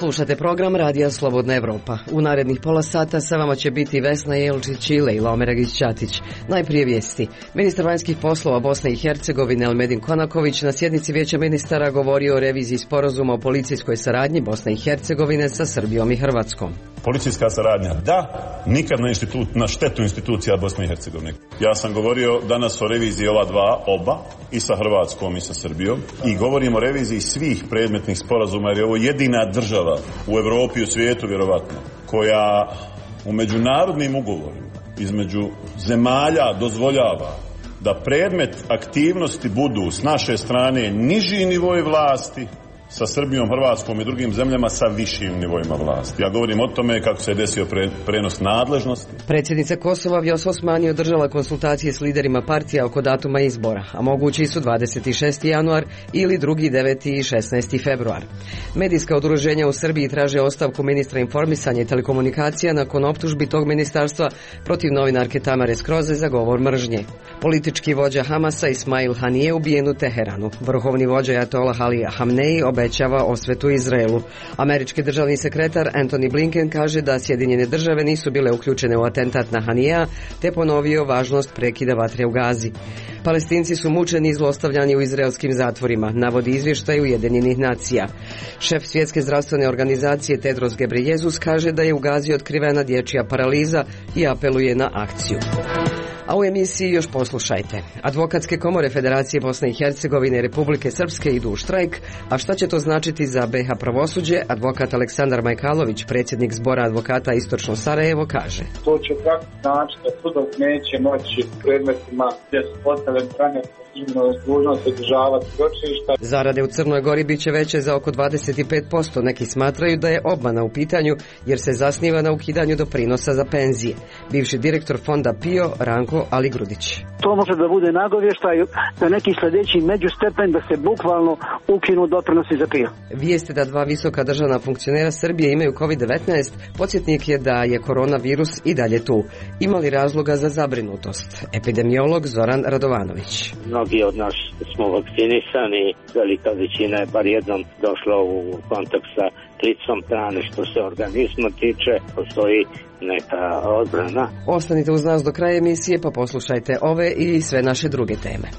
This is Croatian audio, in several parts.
Slušate program Radija Slobodna Evropa. U narednih pola sata sa vama će biti Vesna Jelčić i Lejla Omeragić-Ćatić. Najprije vijesti. Ministar vanjskih poslova Bosne i Hercegovine Elmedin Konaković na sjednici Vijeća ministara govorio o reviziji sporazuma o policijskoj saradnji Bosne i Hercegovine sa Srbijom i Hrvatskom. Policijska saradnja, da, nikad na štetu institucija Bosne i Hercegovine. Ja sam govorio danas o reviziji oba, i sa Hrvatskom i sa Srbijom, i govorim o reviziji svih predmetnih sporazuma, jer je ovo jedina država u Europi i u svijetu, vjerovatno, koja u međunarodnim ugovorima između zemalja dozvoljava da predmet aktivnosti budu s naše strane niži nivoj vlasti, sa Srbijom, Hrvatskom i drugim zemljama sa višim nivoima vlasti. Ja govorim o tome kako se desio prenos nadležnosti. Predsjednica Kosova Vjosa Osmani održala konsultacije s liderima partija oko datuma izbora, a mogući su 26. januar ili 2., 9. i 16. februar. Medijska udruženja u Srbiji traže ostavku ministra informisanja i telekomunikacija nakon optužbi tog ministarstva protiv novinarke Tamare Skroze za govor mržnje. Politički vođa Hamasa Ismail Hanije ubijen u Teheranu. Vrhovni vođa Ajatolah Ali Hamneji obećava osvetu Izraelu. Američki državni sekretar Antony Blinken kaže da Sjedinjene države nisu bile uključene u atentat na Hanija, te ponovio važnost prekida vatre u Gazi. Palestinci su mučeni i zlostavljani u izraelskim zatvorima, navodi izvještaj Ujedinjenih nacija. Šef Svjetske zdravstvene organizacije Tedros Ghebreyesus kaže da je u Gazi otkrivena dječja paraliza i apeluje na akciju. A u emisiji još poslušajte. Advokatske komore Federacije Bosne i Hercegovine i Republike Srpske idu u štrajk, a šta će to značiti za BiH pravosuđe, advokat Aleksandar Majkalović, predsjednik Zbora advokata Istočno Sarajevo, kaže. To će praktično značiti da sudov neće moći predmetima gdje su postavljene strane dužnost održavati ročišta. Zarade u Crnoj Gori bit će veće za oko 25%. Neki smatraju da je obmana u pitanju jer se zasniva na ukidanju doprinosa za penzije. Bivši direktor fonda PIO Ranko Aligrudić. To može da bude nagovještaj za neki sljedeći međustepen da se bukvalno ukinu doprinosi za PIO. Vijeste da 2 visoka državna funkcionera Srbije imaju COVID-19, podsjetnik je da je koronavirus i dalje tu. Ima li razloga za zabrinutost? Epidemiolog Zoran Radovanović. Mnogi od nas smo vakcinisani, velika većina je bar jednom došla u kontakt sa klicom hrane. Što se organizma tiče, postoji neka odbrana. Ostanite uz nas do kraja emisije pa poslušajte ove i sve naše druge teme.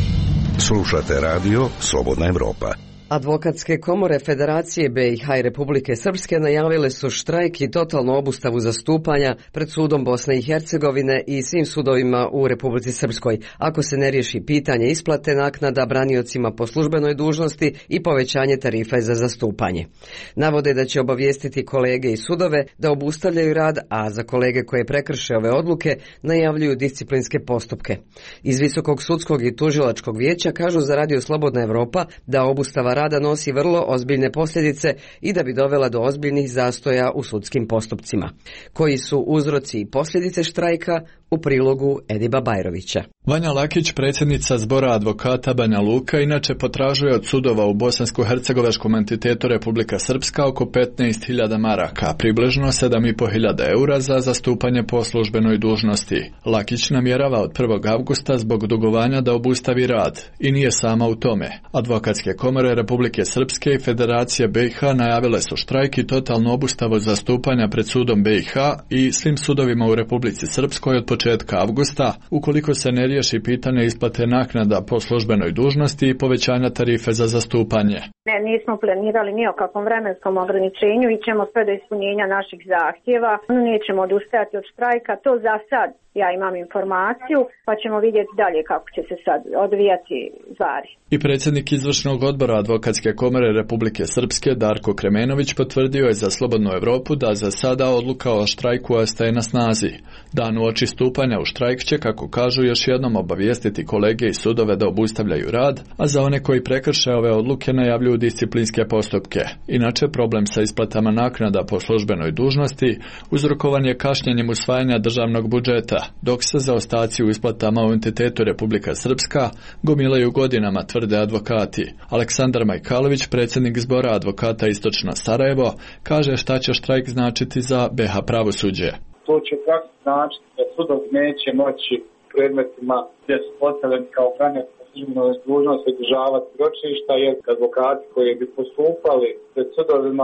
Slušate radio Slobodna Evropa. Advokatske komore Federacije BiH i Republike Srpske najavile su štrajk i totalnu obustavu zastupanja pred sudom Bosne i Hercegovine i svim sudovima u Republici Srpskoj, ako se ne riješi pitanje isplate naknada braniocima po službenoj dužnosti i povećanje tarife za zastupanje. Navode da će obavijestiti kolege i sudove da obustavljaju rad, a za kolege koje prekrše ove odluke najavljuju disciplinske postupke. Iz Visokog sudskog i tužilačkog vijeća kažu za Radio Slobodna Evropa da obustava rada nosi vrlo ozbiljne posljedice i da bi dovela do ozbiljnih zastoja u sudskim postupcima. Koji su uzroci i posljedice štrajka u prilogu Ediba Bajrovića. Vanja Lakić, predsjednica Zbora advokata Banja Luka, inače potražuje od sudova u bosansko-hercegovačkom entitetu Republika Srpska oko 15.000 maraka, približno 7.500 eura za zastupanje po službenoj dužnosti. Lakić namjerava od 1. avgusta zbog dugovanja da obustavi rad i nije sama u tome. Advokatske komore Republike Srpske i Federacije BiH najavile su štrajk i totalnu obustavu zastupanja pred sudom BiH i svim sudovima u Republici Srpskoj od početka avgusta, ukoliko se ne riješi pitanje isplate naknada po službenoj dužnosti i povećanja tarife za zastupanje. Nismo planirali ni o kakvom vremenskom ograničenju, ićemo sve do ispunjenja naših zahtjeva, nećemo odustajati od štrajka, to za sad ja imam informaciju, pa ćemo vidjeti dalje kako će se sad odvijati stvari. I predsjednik izvršnog odbora Advokatske komore Republike Srpske Darko Kremenović potvrdio je za Slobodnu Evropu da za sada odluka o štrajku ostaje na snazi. Dan uoči stupanja u štrajk će, kako kažu, još jednom obavijestiti kolege i sudove da obustavljaju rad, a za one koji prekrše ove odluke najavljuju disciplinske postupke. Inače, problem sa isplatama naknada po službenoj dužnosti uzrokovan je kašnjenjem usvajanja državnog budžeta, dok se zaostaci u isplatama u entitetu Republika Srpska gomilaju godinama, tvrde advokati. Aleksandar Majkalović, predsjednik Zbora advokata Istočno Sarajevo, kaže šta će štrajk značiti za BiH pravosuđe. To će praktično značiti da sudov neće moći predmetima gdje su postavljeni kao branitelji dužnost održavati ročišta, jer advokati koji bi postupali pred sudovima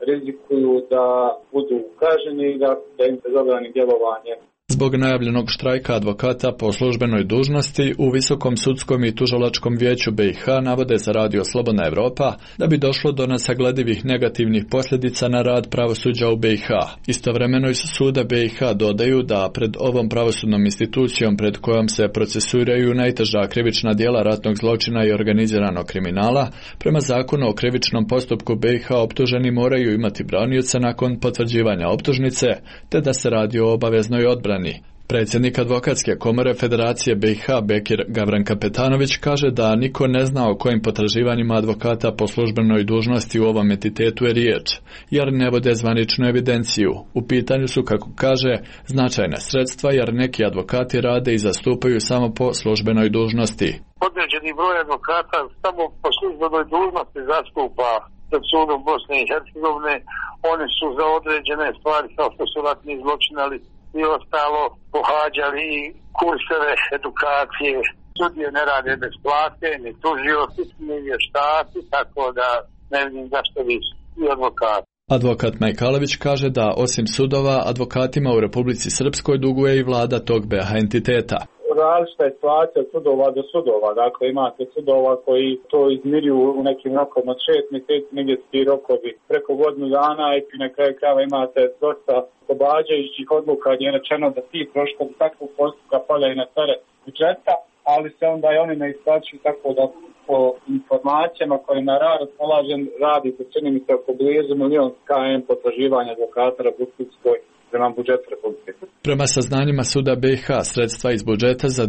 rizikuju da budu kažnjeni i da im se zabrani djelovanje. Zbog najavljenog štrajka advokata po službenoj dužnosti u Visokom sudskom i tužilačkom vijeću BiH navode za Radio Slobodna Evropa da bi došlo do nesagledivih negativnih posljedica na rad pravosuđa u BiH. Istovremeno iz suda BiH dodaju da pred ovom pravosudnom institucijom pred kojom se procesuiraju najteža krivična djela ratnog zločina i organiziranog kriminala, prema zakonu o krivičnom postupku BiH optuženi moraju imati branioca nakon potvrđivanja optužnice, te da se radi o obaveznoj odbrani. Predsjednik Advokatske komore Federacije BiH Bekir Gavrankapetanović kaže da niko ne zna o kojim potraživanjima advokata po službenoj dužnosti u ovom entitetu je riječ, jer ne vode zvaničnu evidenciju. U pitanju su, kako kaže, značajna sredstva jer neki advokati rade i zastupaju samo po službenoj dužnosti. Određeni broj advokata samo po službenoj dužnosti zastupa pred sudom Bosne i Hercegovine. Oni su za određene stvari kao što su ratni zločinali i ostalo pohađali kurseve edukacije. Sudije ne rade bez plate, ni tužioci, ni vještaci, tako da ne vidim zašto vi i advokati. Advokat Majkalović kaže da osim sudova, advokatima u Republici Srpskoj duguje i vlada tog BiH entiteta. Različita je situacija od sudova do sudova. Dakle, imate sudova koji to izmiruju u nekim rokom od 6 mjeseci, negdje su ti rokovi preko godinu dana i na kraju krajeva imate dosta oslobađajućih odluka gdje je rečeno da ti troškovi takvog postupka padaju na teret budžeta, ali se onda i oni ne isplaćuju, tako da po informacijama koje na raspolažem radi se čini mi se oko blizu 1 milion KM potraživanja advokata Republičkoj prema budžetu Republike. Prema saznanjima suda BiH, sredstva iz budžeta za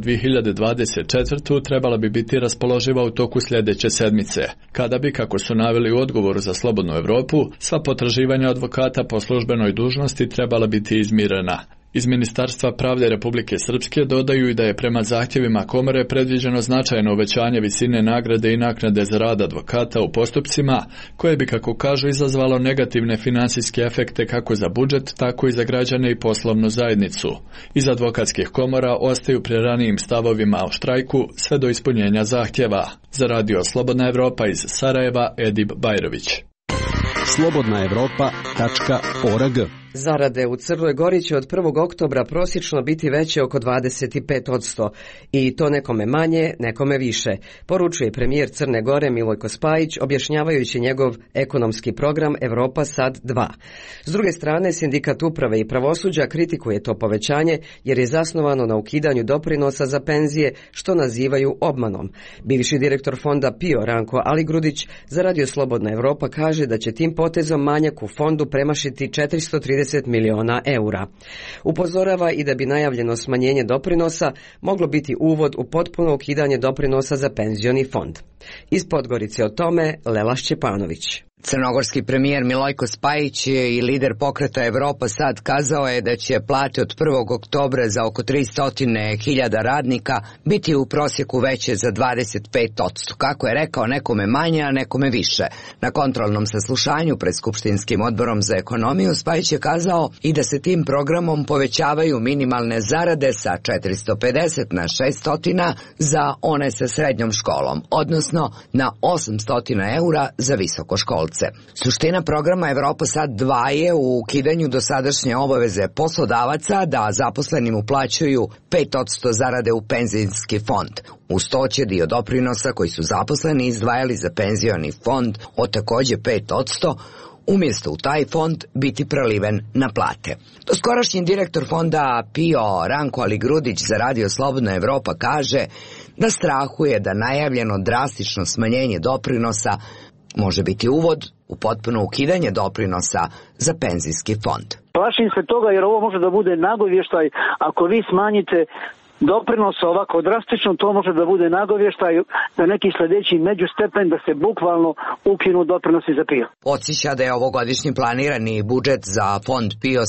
2024. trebala bi biti raspoloživa u toku sljedeće sedmice, kada bi, kako su naveli u odgovoru za Slobodnu Evropu, sva potraživanja advokata po službenoj dužnosti trebala biti izmirena. Iz Ministarstva pravde Republike Srpske dodaju i da je prema zahtjevima komore predviđeno značajno uvećanje visine nagrade i naknade za rad advokata u postupcima, koje bi, kako kažu, izazvalo negativne financijske efekte kako za budžet, tako i za građane i poslovnu zajednicu. Iz advokatskih komora ostaju pri ranijim stavovima o štrajku sve do ispunjenja zahtjeva. Za Radio Slobodna Evropa iz Sarajeva, Edip Bajrović. slobodnaevropa.org. Zarade u Crnoj Gori će od 1. oktobra prosječno biti veće oko 25% i to nekome manje, nekome više, poručuje premijer Crne Gore Milojko Spajić objašnjavajući njegov ekonomski program Evropa Sad 2. S druge strane, Sindikat uprave i pravosuđa kritikuje to povećanje jer je zasnovano na ukidanju doprinosa za penzije, što nazivaju obmanom. Bivši direktor fonda PIO Ranko Aligrudić za Radio Slobodna Evropa kaže da će tim potezom manjak u fondu premašiti 430 miliona eura. Upozorava i da bi najavljeno smanjenje doprinosa moglo biti uvod u potpuno ukidanje doprinosa za penzioni fond. Iz Podgorice o tome Lela Šćepanović. Crnogorski premijer Milojko Spajić i lider pokreta Evropa Sad kazao je da će plate od 1. oktobra za oko 300.000 radnika biti u prosjeku veće za 25%. Kako je rekao, nekome manje, a nekome više. Na kontrolnom saslušanju pred Skupštinskim odborom za ekonomiju Spajić je kazao i da se tim programom povećavaju minimalne zarade sa 450 na 600 za one sa srednjom školom, odnosno na 800 eura za visokoškolce. Suština programa Evropa Sad 2 je u ukidanju dosadašnje obaveze poslodavaca da zaposlenim uplaćuju 5% zarade u penzijski fond. Uz to će dio doprinosa koji su zaposleni izdvajali za penzioni fond od također 5%, umjesto u taj fond biti preliven na plate. Doskorašnji direktor fonda PIO Ranko Aligrudić za Radio Slobodna Evropa kaže da strahuje da najavljeno drastično smanjenje doprinosa može biti uvod u potpuno ukidanje doprinosa za penzijski fond. Plašim se toga jer ovo može da bude nagovještaj. Ako vi smanjite doprinos ovako drastično, to može da bude nagovještaj na neki sljedeći međustepen da se bukvalno ukinu doprinosi za PIO. Podsjeća da je ovogodišnji planirani budžet za fond PIO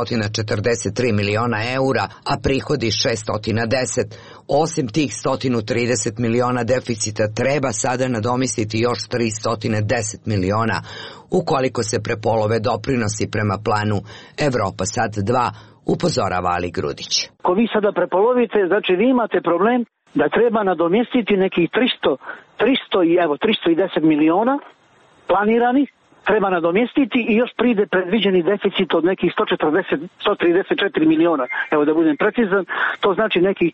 743 miliona eura, a prihodi 610. Osim tih 130 miliona deficita treba sada nadomestiti još 310 miliona ukoliko se prepolove doprinosi prema planu Evropa Sad 2, upozorava Aligrudić. Ako vi sada prepolovite, znači vi imate problem da treba nadomjestiti nekih 310 miliona planiranih treba nadomjestiti i još pride predviđeni deficit od nekih 134 miliona. Evo da budem precizan, to znači nekih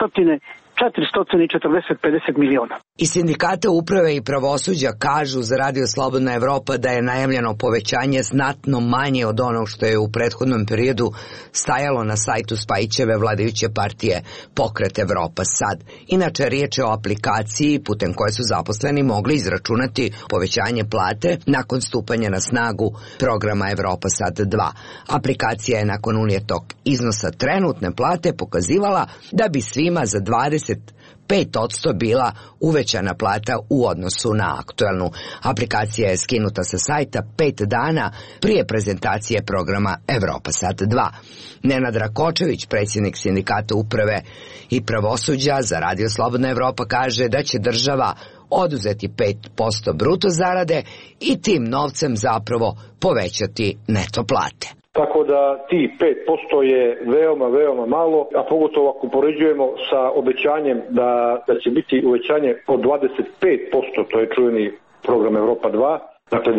440-50 miliona. Iz sindikata uprave i pravosuđa kažu za Radio Slobodna Evropa da je najavljeno povećanje znatno manje od onog što je u prethodnom periodu stajalo na sajtu Spajićeve vladajuće partije Pokret Evropa Sad. Inače, riječ je o aplikaciji putem koje su zaposleni mogli izračunati povećanje plate nakon stupanja na snagu programa Evropa Sad 2. Aplikacija je nakon unijetog iznosa trenutne plate pokazivala da bi svima za 25% bila uvećana plata u odnosu na aktuelnu. Aplikacija je skinuta sa sajta 5 dana prije prezentacije programa Evropa Sad 2. Nenad Rakočević, predsjednik sindikata uprave i pravosuđa za Radio Slobodna Evropa, kaže da će država oduzeti 5% bruto zarade i tim novcem zapravo povećati neto plate. Tako da ti 5% je veoma malo, a pogotovo ako poređujemo sa obećanjem da će biti uvećanje od 25%, to je čuveni program Evropa 2, dakle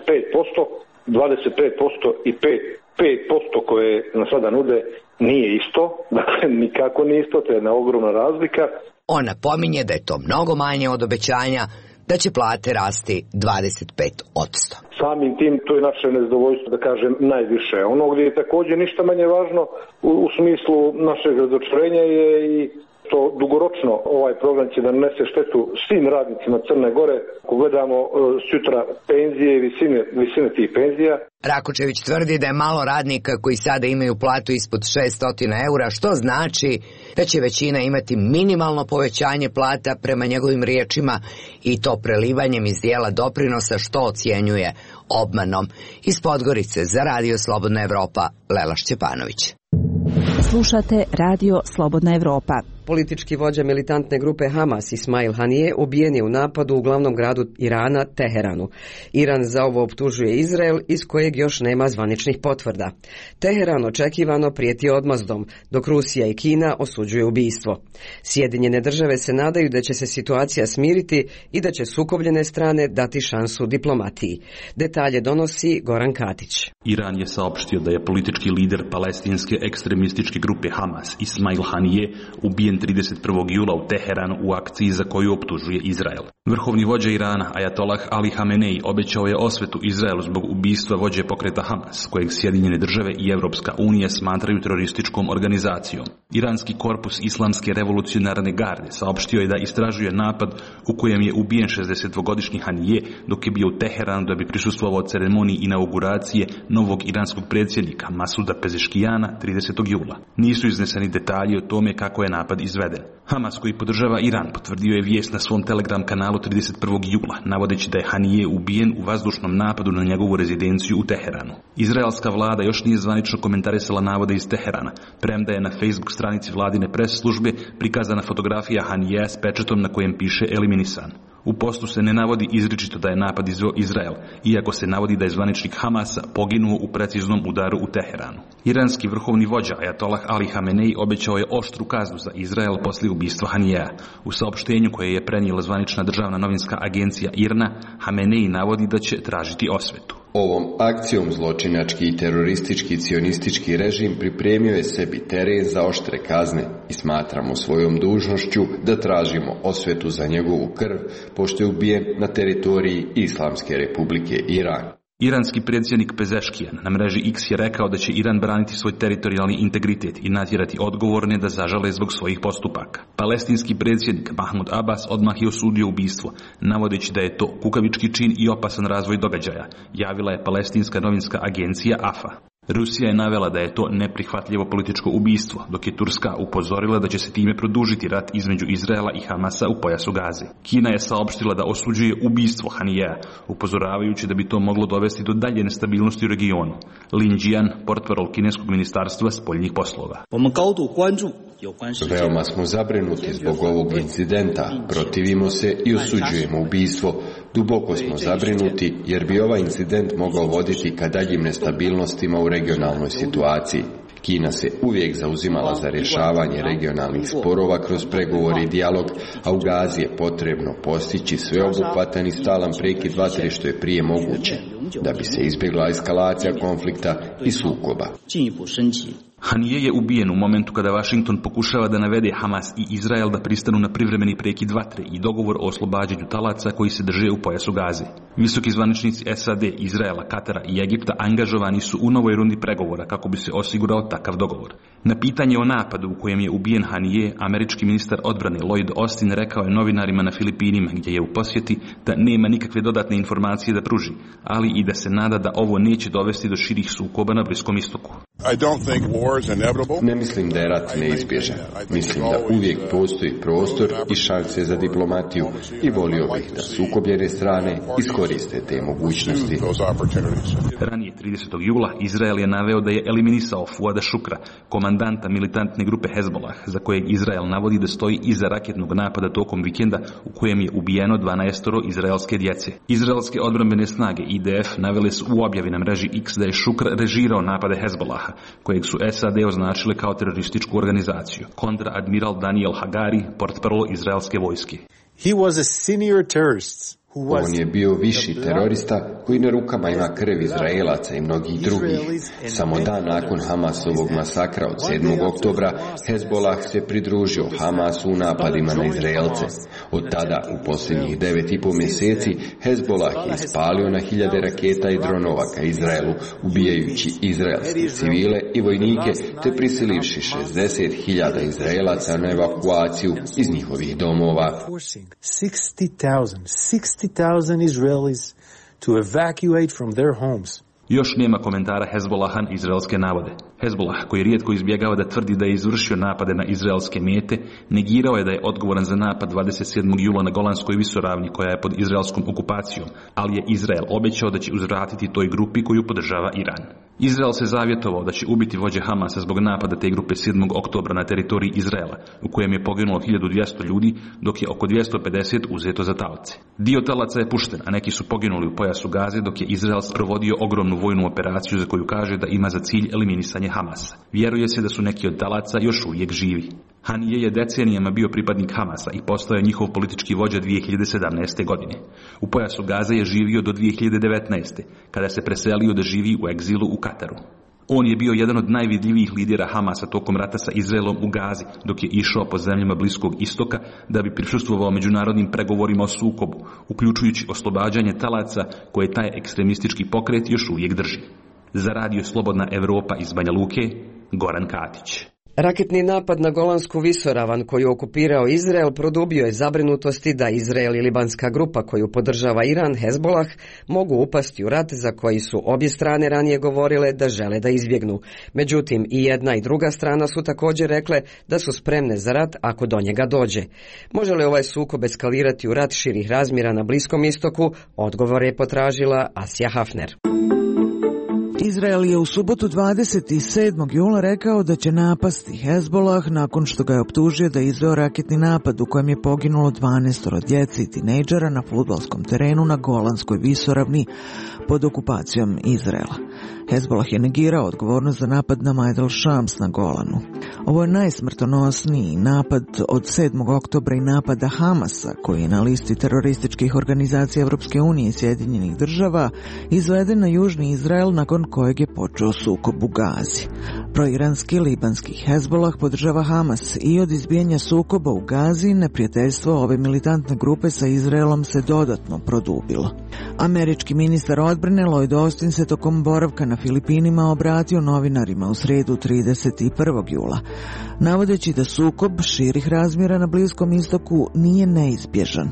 25% i 5% koje nam sada nude nije isto, dakle nikako nije isto, to je jedna ogromna razlika. On napominje da je to mnogo manje od obećanja, da će plate rasti 25%. Samim tim to je naše nezadovoljstvo, da kažem, najviše. Ono gdje je također ništa manje važno u smislu našeg razočarenja je i to dugoročno ovaj program će da nanese štetu svim radnicima Crne Gore. Ako gledamo sutra penzije i visine tih penzija. Rakočević tvrdi da je malo radnika koji sada imaju platu ispod 600 eura, što znači da će većina imati minimalno povećanje plata prema njegovim riječima i to prelivanjem iz dijela doprinosa, što ocjenjuje obmanom. Iz Podgorice za Radio Slobodna Evropa, Lela Šćepanović. Slušate Radio Slobodna Evropa. Politički vođa militantne grupe Hamas Ismail Hanije ubijen je u napadu u glavnom gradu Irana, Teheranu. Iran za ovo optužuje Izrael, iz kojeg još nema zvaničnih potvrda. Teheran očekivano prijeti odmazdom, dok Rusija i Kina osuđuju ubistvo. Sjedinjene države se nadaju da će se situacija smiriti i da će sukobljene strane dati šansu diplomatiji. Detalje donosi Goran Katić. Iran je saopštio da je politički lider palestinske ekstremističke grupe Hamas Ismail Hanije ubijen 31. jula u Teheranu u akciji za koju optužuje Izrael. Vrhovni vođa Irana, Ajatolah Ali Hamenei, obećao je osvetu Izraelu zbog ubistva vođe pokreta Hamas, kojeg Sjedinjene države i Evropska unija smatraju terorističkom organizacijom. Iranski korpus Islamske revolucionarne garde saopštio je da istražuje napad u kojem je ubijen 62-godišnji Hanije dok je bio u Teheranu da bi prisustvovao ceremoniji inauguracije novog iranskog predsjednika Masuda Pezeškijana 30. jula. Nisu izneseni detalji o tome kako je napad izveden. Hamas, koji podržava Iran, potvrdio je vijest na svom Telegram kanalu 31. jula, navodeći da je Hanije ubijen u vazdušnom napadu na njegovu rezidenciju u Teheranu. Izraelska vlada još nije zvanično komentarisala navode iz Teherana, premda je na Facebook stranici vladine pres službe prikazana fotografija Hanijeja s pečatom na kojem piše eliminisan. U postu se ne navodi izričito da je napad izveo Izrael, iako se navodi da je zvaničnik Hamasa poginuo u preciznom udaru u Teheranu. Iranski vrhovni vođa Ajatolah Ali Hamenei obećao je oštru kaznu za Izrael poslije ubistva Hanijeja. U saopštenju koje je prenijela zvanična državna novinska agencija IRNA, Hamenei navodi da će tražiti osvetu. Ovom akcijom zločinački i teroristički cionistički režim pripremio je sebi teren za oštre kazne i smatramo svojom dužnošću da tražimo osvetu za njegovu krv, pošto je ubijen na teritoriji Islamske republike Iran. Iranski predsjednik Pezeškijan na mreži X je rekao da će Iran braniti svoj teritorijalni integritet i natjerati odgovorne da zažale zbog svojih postupaka. Palestinski predsjednik Mahmud Abbas odmah je osudio ubistvo, navodeći da je to kukavički čin i opasan razvoj događaja, javila je palestinska novinska agencija AFA. Rusija je navela da je to neprihvatljivo političko ubistvo, dok je Turska upozorila da će se time produžiti rat između Izraela i Hamasa u pojasu Gaze. Kina je saopštila da osuđuje ubistvo Hanijeja, upozoravajući da bi to moglo dovesti do dalje nestabilnosti u regionu. Lin Jian, portparol kineskog ministarstva spoljnih poslova. Veoma smo zabrinuti zbog ovog incidenta, protivimo se i osuđujemo ubistvo. Duboko smo zabrinuti jer bi ovaj incident mogao voditi ka daljim nestabilnostima u regionalnoj situaciji. Kina se uvijek zauzimala za rješavanje regionalnih sporova kroz pregovor i dijalog, a u Gazi je potrebno postići sveobuhvatan i stalan prekid vatre što je prije moguće. da bi se izbjegla eskalacija konflikta i sukoba. Hanije je ubijen u momentu kada Washington pokušava da navede Hamas i Izrael da pristanu na privremeni prekid vatre i dogovor o oslobađanju talaca koji se drže u pojasu Gaze. Visoki zvaničnici SAD, Izraela, Katara i Egipta angažovani su u novoj rundi pregovora kako bi se osigurao takav dogovor. Na pitanje o napadu u kojem je ubijen Hanije, američki ministar odbrane Lloyd Austin rekao je novinarima na Filipinima, gdje je u posjeti, da nema nikakve dodatne informacije da pruži, ali i da se nada da ovo neće dovesti do širih sukoba na Bliskom istoku. Ne mislim da je rat neizbježan. Mislim da uvijek postoji prostor i šanse za diplomatiju i volio bih da sukobljene strane iskoriste te mogućnosti. Ranije 30. jula Izrael je naveo da je eliminisao Fuada Šukra, komandanta militantne grupe Hezbollah, za kojeg Izrael navodi da stoji iza raketnog napada tokom vikenda u kojem je ubijeno 12 izraelske djece. Izraelske odbrambene snage IDF navele su u objavi na mreži X da je Šukr režirao napade Hezbollaha, kojeg su SAD označile kao terorističku organizaciju. Kontraadmiral Daniel Hagari, portparol izraelske vojske. He was a senior terrorist. On je bio viši terorista koji na rukama ima krv Izraelaca i mnogih drugih. Samo dan nakon Hamasovog masakra od 7. oktobra, Hezbollah se pridružio Hamasu u napadima na Izraelce. Od tada, u posljednjih 9,5 mjeseci, Hezbollah je ispalio na hiljade raketa i dronova ka Izraelu, ubijajući izraelske civile i vojnike, te prisilivši 60.000 Izraelaca na evakuaciju iz njihovih domova. 60,000 Israelis to evacuate from their homes. Još nema komentara Hezbollaha na izraelske navode. Hezbollah, koji rijetko izbjegava da tvrdi da je izvršio napade na izraelske mete, negirao je da je odgovoran za napad 27. jula na Golanskoj visoravni koja je pod izraelskom okupacijom, ali je Izrael obećao da će uzvratiti toj grupi koju podržava Iran. Izrael se zavjetovao da će ubiti vođe Hamasa zbog napada te grupe 7. oktobra na teritoriji Izraela, u kojem je poginulo 1200 ljudi, dok je oko 250 uzeto za taoce. Dio talaca je pušten, a neki su poginuli u pojasu Gaze, dok je Izrael provodio ogromnu vojnu operaciju za koju kaže da ima za cilj eliminisanje Hamasa. Vjeruje se da su neki od talaca još uvijek živi. Hanije je decenijama bio pripadnik Hamasa i postao je njihov politički vođa 2017. godine. U pojasu Gaze je živio do 2019. kada se preselio da živi u egzilu u Kataru. On je bio jedan od najvidljivijih lidera Hamasa tokom rata sa Izraelom u Gazi, dok je išao po zemljama Bliskog istoka da bi prisustvovao međunarodnim pregovorima o sukobu, uključujući oslobađanje talaca koje taj ekstremistički pokret još uvijek drži. Za Radio Slobodna Evropa iz Banja Luke, Goran Katić. Raketni napad na Golansku visoravan koju je okupirao Izrael produbio je zabrinutosti da Izrael i libanska grupa koju podržava Iran, Hezbollah, mogu upasti u rat za koji su obje strane ranije govorile da žele da izbjegnu. Međutim, i jedna i druga strana su također rekle da su spremne za rat ako do njega dođe. Može li ovaj sukob eskalirati u rat širih razmjera na Bliskom istoku? Odgovor je potražila Asja Hafner. Izrael je u subotu 27. jula rekao da će napasti Hezbollah nakon što ga je optužio da je izveo raketni napad u kojem je poginulo 12 djece i tinejdžera na fudbalskom terenu na Golanskoj visoravni pod okupacijom Izraela. Hezbollah je negirao odgovornost za napad na Majd al-Shams na Golanu. Ovo je najsmrtonosniji napad od 7. oktobra i napada Hamasa, koji je na listi terorističkih organizacija Europske unije i Sjedinjenih država, izveden na južni Izrael nakon kojeg je počeo sukob u Gazi. Proiranski libanski Hezbollah podržava Hamas i od izbijanja sukoba u Gazi neprijateljstvo ove militantne grupe sa Izraelom se dodatno produbilo. Američki ministar odbrane Lloyd Austin se tokom boravka na Filipinima obratio novinarima u srijedu 31. jula, navodeći da sukob širih razmjera na Bliskom istoku nije neizbježan.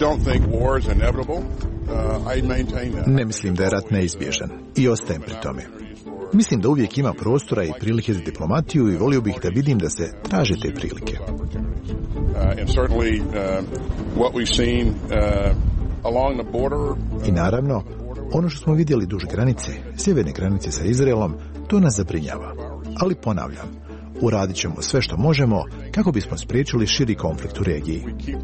Ne mislim da je rat neizbježan i ostajem pri tome. Mislim da uvijek ima prostora i prilike za diplomatiju i volio bih da vidim da se traže te prilike. I naravno, ono što smo vidjeli duž granice, sjeverne granice sa Izraelom, to nas zabrinjava. Ali ponavljam, uradit ćemo sve što možemo kako bismo spriječili širi konflikt u regiji.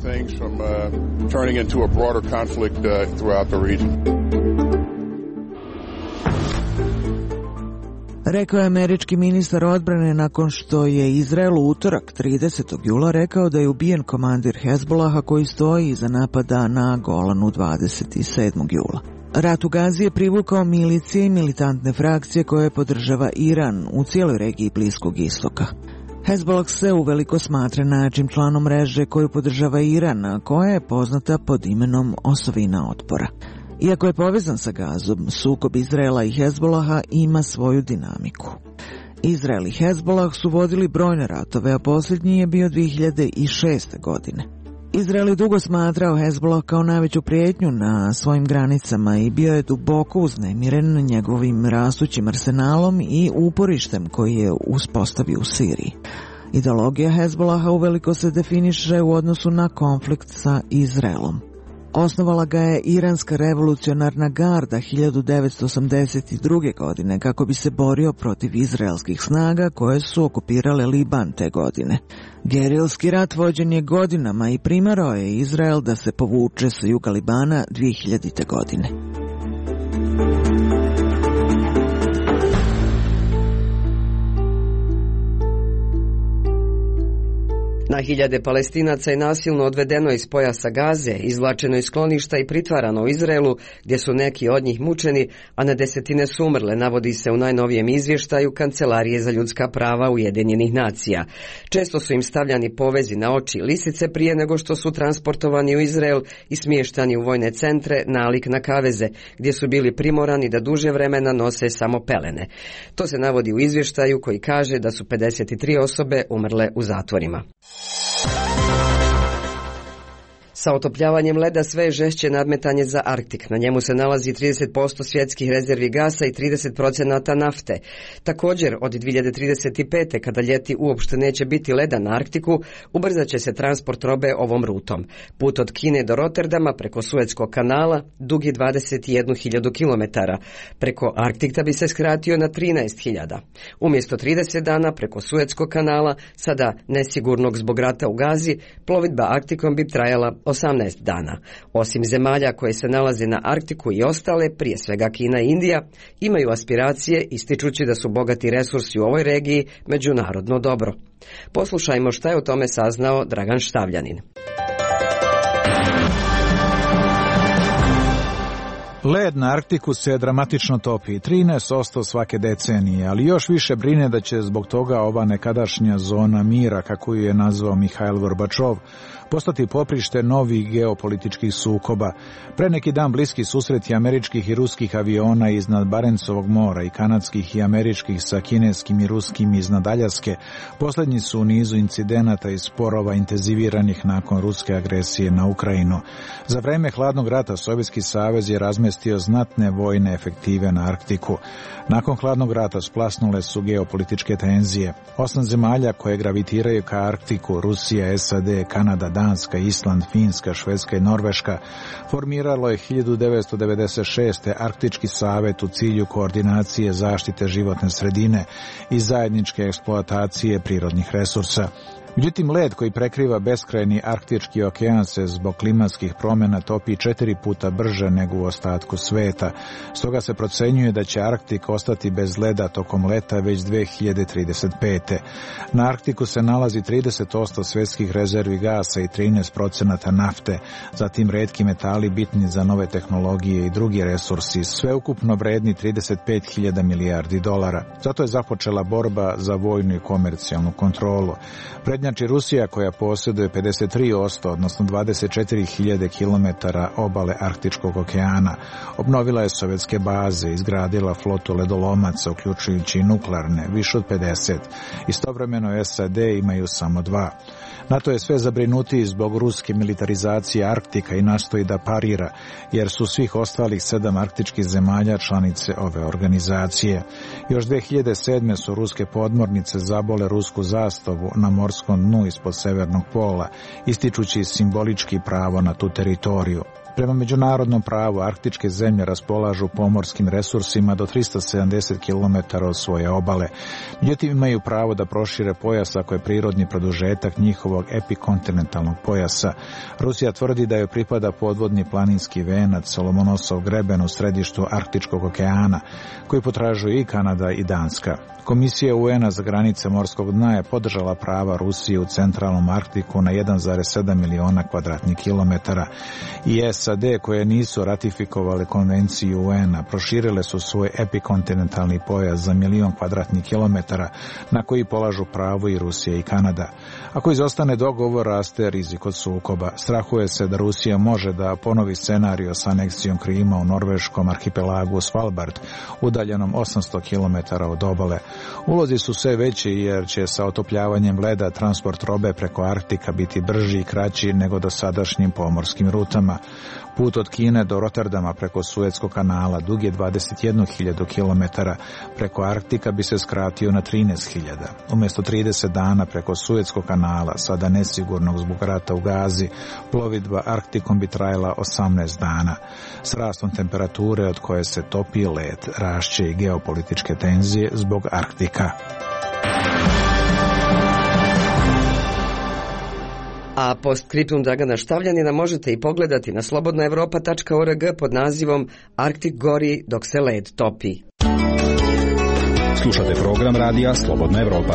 Rekao je američki ministar odbrane nakon što je Izrael u utorak 30. jula rekao da je ubijen komandir Hezbollaha koji stoji iza napada na Golanu 27. jula. Rat u Gazi je privukao milicije i militantne frakcije koje podržava Iran u cijeloj regiji Bliskog istoka. Hezbollah se uveliko smatra najjačim članom mreže koju podržava Iran, a koja je poznata pod imenom Osovina otpora. Iako je povezan sa Gazom, sukob Izraela i Hezbollaha ima svoju dinamiku. Izrael i Hezbollah su vodili brojne ratove, a posljednji je bio 2006. godine. Izrael je dugo smatrao Hezbollah kao najveću prijetnju na svojim granicama i bio je duboko uznemiren njegovim rastućim arsenalom i uporištem koji je uspostavio u Siriji. Ideologija Hezbollaha uveliko se definiše u odnosu na konflikt sa Izraelom. Osnovala ga je Iranska revolucionarna garda 1982. godine kako bi se borio protiv izraelskih snaga koje su okupirale Liban te godine. Gerilski rat vođen je godinama i primarao je Izrael da se povuče sa juga Libana 2000. godine. Na hiljade Palestinaca je nasilno odvedeno iz pojasa Gaze, izvlačeno iz skloništa i pritvarano u Izraelu, gdje su neki od njih mučeni, a na desetine su umrle, navodi se u najnovijem izvještaju Kancelarije za ljudska prava Ujedinjenih nacija. Često su im stavljani povezi na oči i lisice prije nego što su transportovani u Izrael i smještani u vojne centre nalik na kaveze, gdje su bili primorani da duže vremena nose samo pelene. To se navodi u izvještaju koji kaže da su 53 osobe umrle u zatvorima. Sa otopljavanjem leda sve je žešće nadmetanje za Arktik. Na njemu se nalazi 30% svjetskih rezervi gasa i 30% nafte. Također, od 2035. kada ljeti uopšte neće biti leda na Arktiku, ubrzat će se transport robe ovom rutom. Put od Kine do Rotterdama preko Suetskog kanala dug je 21.000 km. Preko Arktika bi se skratio na 13.000. Umjesto 30 dana preko Suetskog kanala, sada nesigurnog zbog rata u Gazi, plovidba Arktikom bi trajala 18 dana. Osim zemalja koje se nalaze na Arktiku i ostale, prije svega Kina i Indija, imaju aspiracije ističući da su bogati resursi u ovoj regiji međunarodno dobro. Poslušajmo šta je o tome saznao Dragan Štavljanin. Led na Arktiku se dramatično topi, 13% svake decenije, ali još više brine da će zbog toga ova nekadašnja zona mira, kako ju je nazvao Mihail Gorbačov, postati poprište novih geopolitičkih sukoba. Pre neki dan bliski susreti američkih i ruskih aviona iznad Barencovog mora i kanadskih i američkih sa kineskim i ruskim iznad Aljaske posljednji su u nizu incidenata i sporova intenziviranih nakon ruske agresije na Ukrajinu. Za vreme hladnog rata Sovjetski savez je razmestio znatne vojne efektive na Arktiku. Nakon hladnog rata splasnule su geopolitičke tenzije. 8 zemalja koje gravitiraju ka Arktiku, Rusija, SAD, Kanada, Danska, Island, Finska, Švedska i Norveška, formiralo je 1996. Arktički savet u cilju koordinacije zaštite životne sredine i zajedničke eksploatacije prirodnih resursa. Međutim, led koji prekriva beskrajni Arktički okean se zbog klimatskih promjena topi 4 puta brže nego u ostatku sveta. Stoga se procenjuje da će Arktik ostati bez leda tokom leta već 2035. Na Arktiku se nalazi 30% svjetskih rezervi gasa i 13% nafte, zatim retki metali bitni za nove tehnologije i drugi resursi, sveukupno vredni 35.000 milijardi dolara. Zato je započela borba za vojnu i komercijalnu kontrolu. Prednjači Rusija koja posjeduje 53%, odnosno 24.000 km obale Arktičkog okeana. Obnovila je sovjetske baze, izgradila flotu ledolomaca, uključujući i nuklearne, više od 50. Istovremeno SAD imaju samo 2. NATO je sve zabrinutiji zbog ruske militarizacije Arktika i nastoji da parira, jer su svih ostalih 7 arktičkih zemalja članice ove organizacije. Još 2007. su ruske podmornice zabole rusku zastavu na morskom dnu ispod severnog pola, ističući simbolički pravo na tu teritoriju. Prema međunarodnom pravu, arktičke zemlje raspolažu pomorskim resursima do 370 km od svoje obale. Međutim, imaju pravo da prošire pojas ako je prirodni produžetak njihovog epikontinentalnog pojasa. Rusija tvrdi da joj pripada podvodni planinski venac Solomonosov greben u središtu Arktičkog okeana, koji potražuju i Kanada i Danska. Komisija UN-a za granice morskog dna je podržala prava Rusije u centralnom Arktiku na 1,7 miliona kvadratnih kilometara i SAD koje nisu ratifikovale konvenciju UN-a proširile su svoj epikontinentalni pojas za 1.000.000 kvadratnih kilometara na koji polažu pravo i Rusija i Kanada. Ako izostane dogovor, raste rizik od sukoba. Strahuje se da Rusija može da ponovi scenario sa aneksijom Krima u norveškom arhipelagu Svalbard, udaljenom 800 km od obale. Ulozi su sve veći jer će sa otopljavanjem leda transport robe preko Arktika biti brži i kraći nego do sadašnjim pomorskim rutama. Put od Kine do Rotterdama preko Suetskog kanala dug je 21.000 km, preko Arktika bi se skratio na 13.000. Umjesto 30 dana preko Suetskog kanala, sada nesigurnog zbog rata u Gazi, plovidba Arktikom bi trajala 18 dana. S rastom temperature od koje se topi led, rašće i geopolitičke tenzije zbog Arktika. A postscriptum Dragana Štavljanina možete i pogledati na slobodnaevropa.org pod nazivom Arktik gori dok se led topi. Slušate program radija Slobodna Evropa.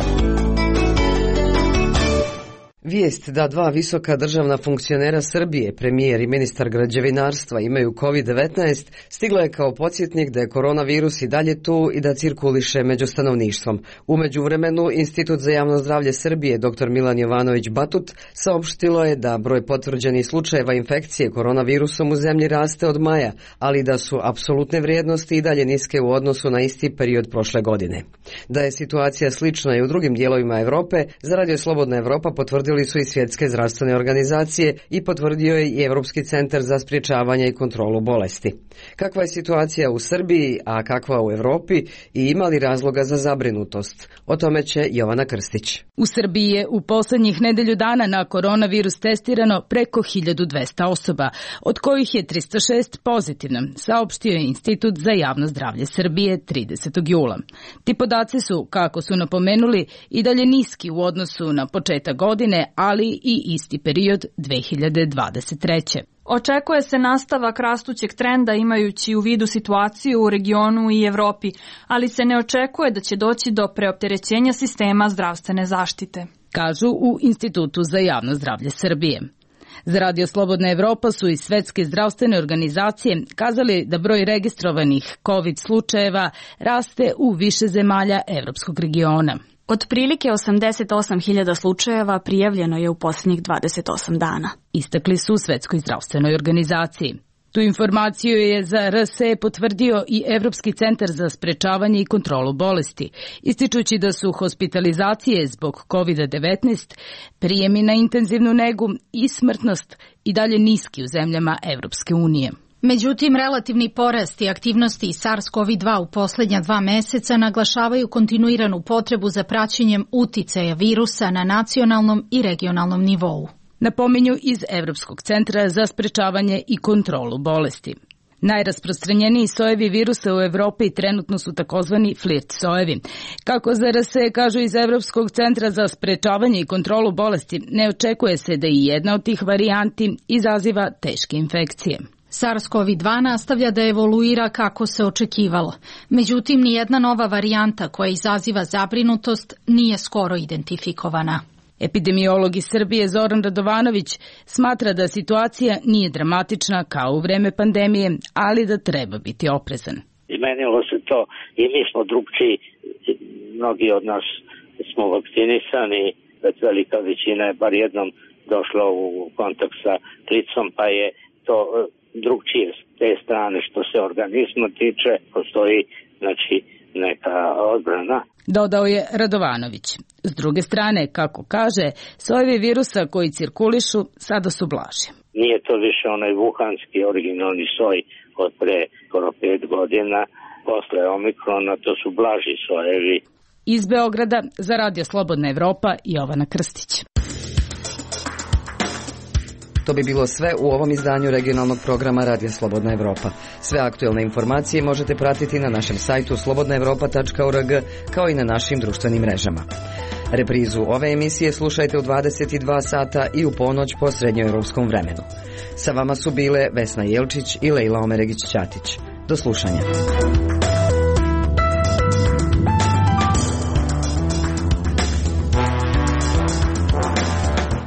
Vijest da 2 visoka državna funkcionera Srbije, premijer i ministar građevinarstva, imaju COVID-19 stigla je kao podsjetnik da je koronavirus i dalje tu i da cirkuliše među stanovništvom. U međuvremenu, Institut za javno zdravlje Srbije, dr. Milan Jovanović Batut, saopštilo je da broj potvrđenih slučajeva infekcije koronavirusom u zemlji raste od maja, ali da su apsolutne vrijednosti i dalje niske u odnosu na isti period prošle godine. Da je situacija slična i u drugim dijelovima Europe, za Radio Slobodna Evropa potvrdili su i svjetske zdravstvene organizacije i potvrdio je i Europski centar za sprječavanje i kontrolu bolesti. Kakva je situacija u Srbiji, a kakva u Europi i ima li razloga za zabrinutost? O tome će Jovana Krstić. U Srbiji je u posljednjih nedelju dana na koronavirus testirano preko 1200 osoba, od kojih je 306 pozitivno, saopštio je Institut za javno zdravlje Srbije 30. jula. Ti podaci su, kako su napomenuli, i dalje niski u odnosu na početak godine, ali i isti period 2023. Očekuje se nastavak rastućeg trenda imajući u vidu situaciju u regionu i Evropi, ali se ne očekuje da će doći do preopterećenja sistema zdravstvene zaštite, kažu u Institutu za javno zdravlje Srbije. Za Radio Slobodna Evropa su i svetske zdravstvene organizacije kazali da broj registrovanih COVID slučajeva raste u više zemalja evropskog regiona. Otprilike 88.000 slučajeva prijavljeno je u posljednjih 28 dana, istakli su u Svetskoj zdravstvenoj organizaciji. Tu informaciju je za RSE potvrdio i Evropski centar za sprečavanje i kontrolu bolesti, ističući da su hospitalizacije zbog COVID-19, prijemi na intenzivnu negu i smrtnost i dalje niski u zemljama Evropske unije. Međutim, relativni porast i aktivnosti SARS-CoV-2 u posljednja 2 meseca naglašavaju kontinuiranu potrebu za praćenjem uticaja virusa na nacionalnom i regionalnom nivou, napominju iz Evropskog centra za sprečavanje i kontrolu bolesti. Najrasprostranjeniji sojevi virusa u Evropi trenutno su takozvani flirt sojevi. Kako za RSE kažu iz Evropskog centra za sprečavanje i kontrolu bolesti, ne očekuje se da i jedna od tih varijanti izaziva teške infekcije. SARS-CoV-2 nastavlja da evoluira kako se očekivalo. Međutim, nijedna nova varijanta koja izaziva zabrinutost nije skoro identifikovana. Epidemiolog iz Srbije Zoran Radovanović smatra da situacija nije dramatična kao u vreme pandemije, ali da treba biti oprezan. Izmenilo se to i mi smo drugčiji, mnogi od nas smo vakcinisani, velika većina je bar jednom došla u kontakt sa klicom, pa je to drugčije s te strane što se organizma tiče, postoji znači neka odbrana. Dodao je Radovanović. S druge strane, kako kaže, sojevi virusa koji cirkulišu sada su blaži. Nije to više onaj wuhanski originalni soj od pre skoro 5 godina, posle omikrona, to su blaži sojevi. Iz Beograda za Radio Slobodna Evropa, Jovana Krstić. To bi bilo sve u ovom izdanju regionalnog programa Radio Slobodna Evropa. Sve aktuelne informacije možete pratiti na našem sajtu slobodnaevropa.org kao i na našim društvenim mrežama. Reprizu ove emisije slušajte u 22 sata i u ponoć po srednjoevropskom vremenu. Sa vama su bile Vesna Jelčić i Lejla Omeregić-Ćatić. Do slušanja.